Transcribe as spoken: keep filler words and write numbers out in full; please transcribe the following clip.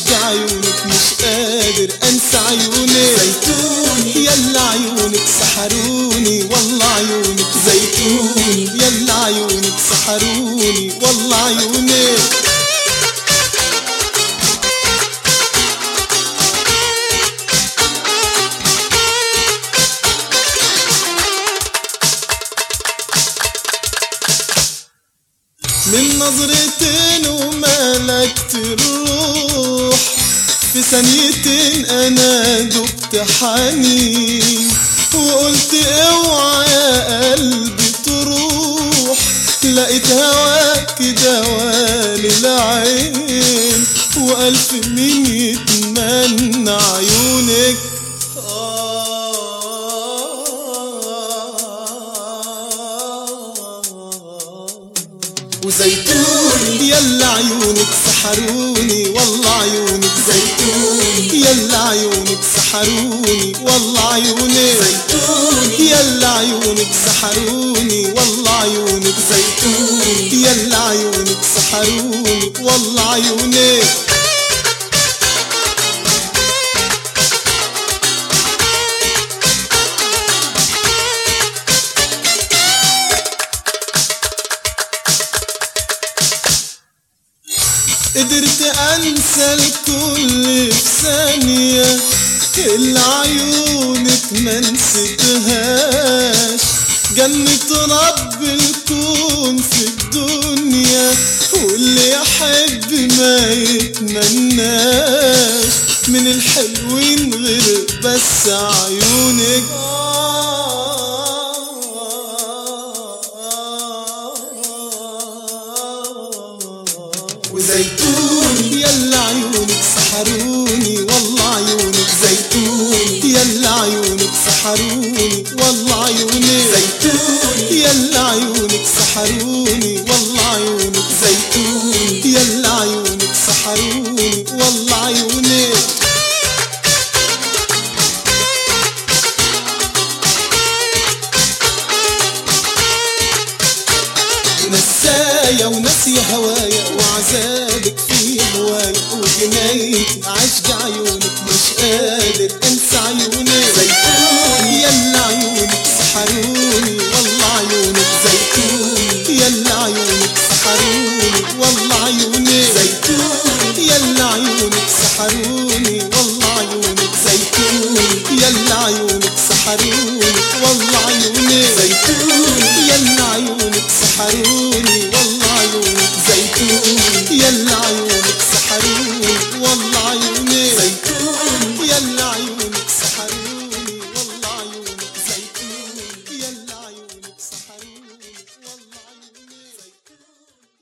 عشق عيونك مش قادر انسى عيونك. زيتوني يلا عيونك سحروني والله عيونك. زيتوني يلا عيونك سحروني والله عيونك. من نظرتين وملكت الروح، في ثانيتين انا دبت حنين، وقلت اوعى يا قلبي تروح، لقيت هواك دوالي العين، والف مين يتمنى عيونك. وزيتوني يلا عيونك سحروني والله عيونك. زيتوني يلا عيونك سحروني والله عيونك. زيتوني يلا عيونك سحروني والله عيونك. زيتوني يلا عيونك سحروني والله عيونك. قدرت انسى الكل في ثانية، اللي عيونك ما نسيتهاش، جنة رب الكون في الدنيا، واللي يحب ما يتمناش، من الحلوين غير بس عيونك. وزيتوني يلا عيونك سحروني والله عيونك. زيتوني يلا عيونك سحروني والله عيونك. زيتوني يلا عيونك سحروني والله عيونك. زيتوني يلا عيونك سحروني والله عيونك. نسايا وناسية هوايا وعذابك في هوايا، وجنايتي عشق عيونك مش قادر انسى عيونك. زيتوني يلا عيونك سحروني والله عيونك. زيتوني يلا عيونك سحروني والله عيونك. زيتوني يلا عيونك سحروني